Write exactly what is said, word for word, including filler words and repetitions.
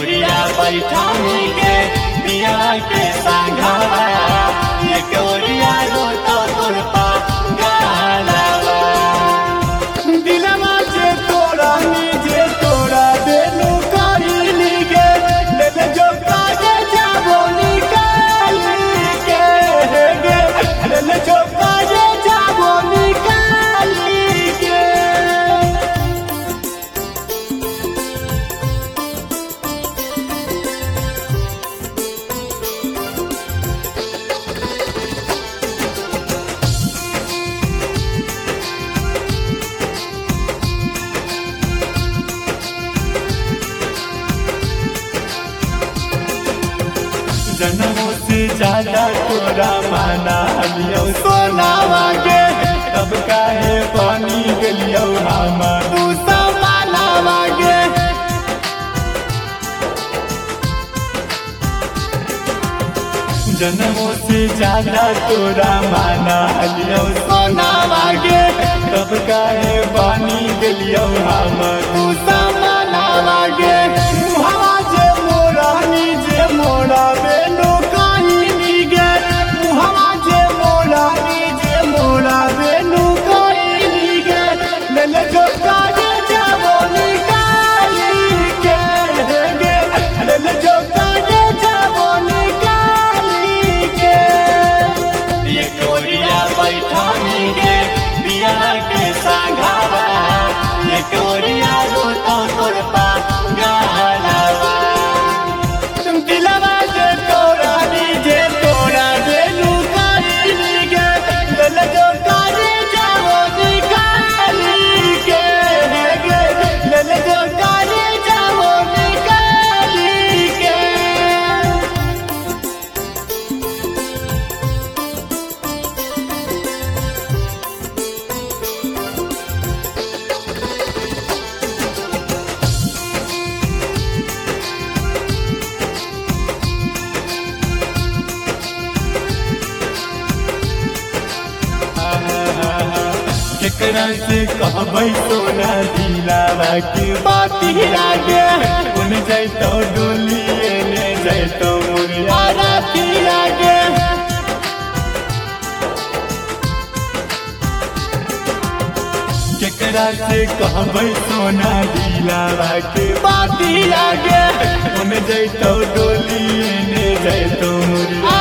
ओरिया बैठानी के पिया के संघावा एक ओरिया रोता तोरपा गालावा दिलवा जे तोरा जे तोरा देनु काली गे ले जो काजे जाबो निकाली के गे ले जो काजे जाबो निकाली के जन्मों से ज्यादा तोरा माना लियो सोनावा गे तब काहे पानी गलियो हम तू समानावा गे जन्मों से ज्यादा तोरा माना लियो सोनावा गे तब काहे पानी गलियो हम तू समानावा गे हवा जे मोरा जे मोरा बेनो काहिनी गे हवा जे मोरा जे मोरा बेनो काहिनी गे ले जो काजे जाबो निकाली के गे ले जो काजे जाबो निकाली के ये कोरिया बैठानी गे पिया के संघावा ये कोरिया रोता तोरपा गालावा दिलवा जे तोरा जे तोरा देनु काली गे ले जो काजे जाबो निकाली के गे ले जो काजे जाबो निकाली के केकरा से कहबै सोना दिलावा के बाती लागे उन जैतो डोलिए ने जैतो मुरिया राती लागे केकरा से कहबै सोना दिलावा के बाती लागे उन जैतो डोलिए ने जैतो मुरिया